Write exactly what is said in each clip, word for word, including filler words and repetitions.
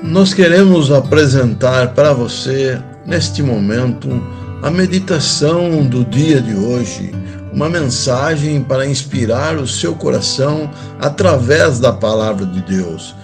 Nós queremos apresentar para você, neste momento, a meditação do dia de hoje, uma mensagem para inspirar o seu coração através da Palavra de Deus.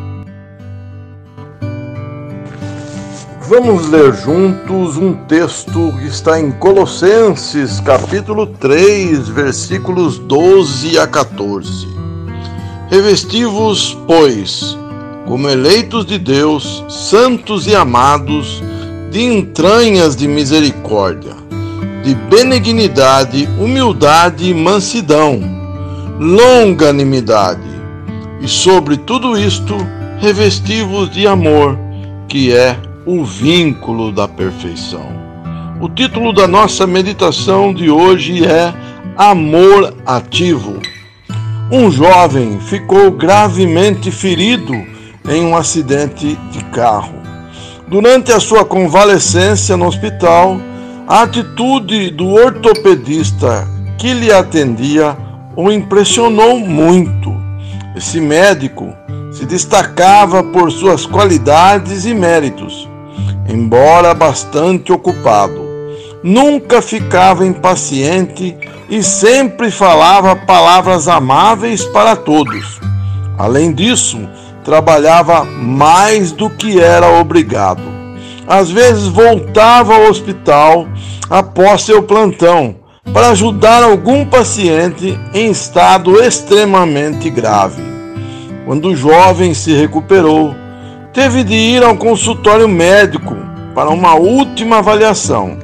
Vamos ler juntos um texto que está em Colossenses, capítulo três, versículos doze a quatorze. Revesti-vos, pois, como eleitos de Deus, santos e amados, de entranhas de misericórdia, de benignidade, humildade e mansidão, longanimidade, e sobre tudo isto, revesti-vos de amor, que é o vínculo da perfeição. O título da nossa meditação de hoje é Amor Ativo. Um jovem ficou gravemente ferido em um acidente de carro. Durante a sua convalescência no hospital, a atitude do ortopedista que lhe atendia o impressionou muito. Esse médico se destacava por suas qualidades e méritos, embora bastante ocupado. Nunca ficava impaciente e sempre falava palavras amáveis para todos. Além disso, trabalhava mais do que era obrigado. Às vezes voltava ao hospital após seu plantão para ajudar algum paciente em estado extremamente grave. Quando o jovem se recuperou, teve de ir ao consultório médico para uma última avaliação.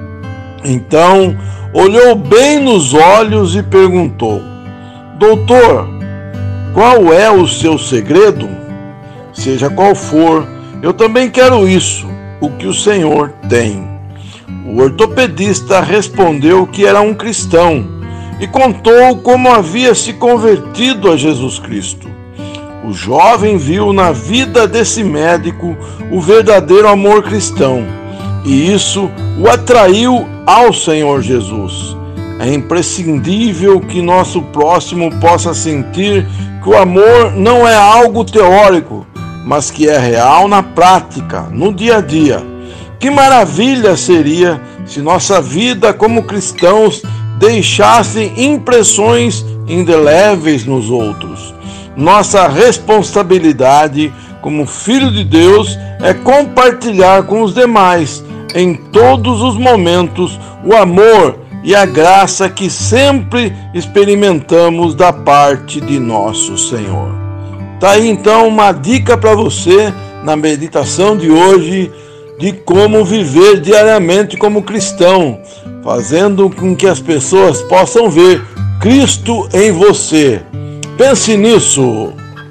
Então, olhou bem nos olhos e perguntou: Doutor, qual é o seu segredo? Seja qual for, eu também quero isso, o que o Senhor tem. O ortopedista respondeu que era um cristão e contou como havia se convertido a Jesus Cristo. O jovem viu na vida desse médico o verdadeiro amor cristão, e isso o atraiu ao Senhor Jesus. É imprescindível que nosso próximo possa sentir que o amor não é algo teórico, mas que é real na prática, no dia a dia. Que maravilha seria se nossa vida como cristãos deixasse impressões indeléveis nos outros. Nossa responsabilidade como filho de Deus é compartilhar com os demais, em todos os momentos, o amor e a graça que sempre experimentamos da parte de nosso Senhor. Tá aí então uma dica para você na meditação de hoje de como viver diariamente como cristão, fazendo com que as pessoas possam ver Cristo em você. Pense nisso.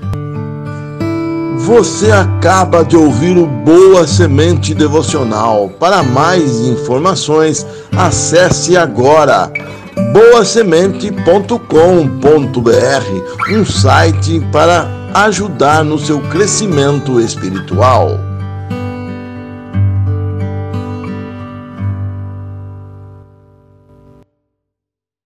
Você acaba de ouvir o Boa Semente Devocional. Para mais informações, acesse agora boa semente ponto com ponto br, um site para ajudar no seu crescimento espiritual.